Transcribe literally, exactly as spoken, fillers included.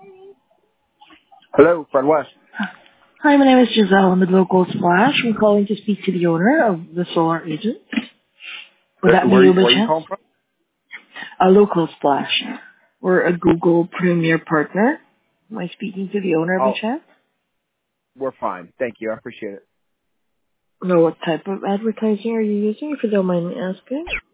Hello, Fred West. Hi, my name is Giselle. I'm with Local Splash. I'm calling to speak to the owner of the solar agent. Uh, Would that be where, you by where are you chance? calling from? A Local Splash. We're a Google Premier partner. Am I speaking to the owner by Oh, chance? we're fine. Thank you. I appreciate it. No, what type of advertising are you using, if you don't mind me asking?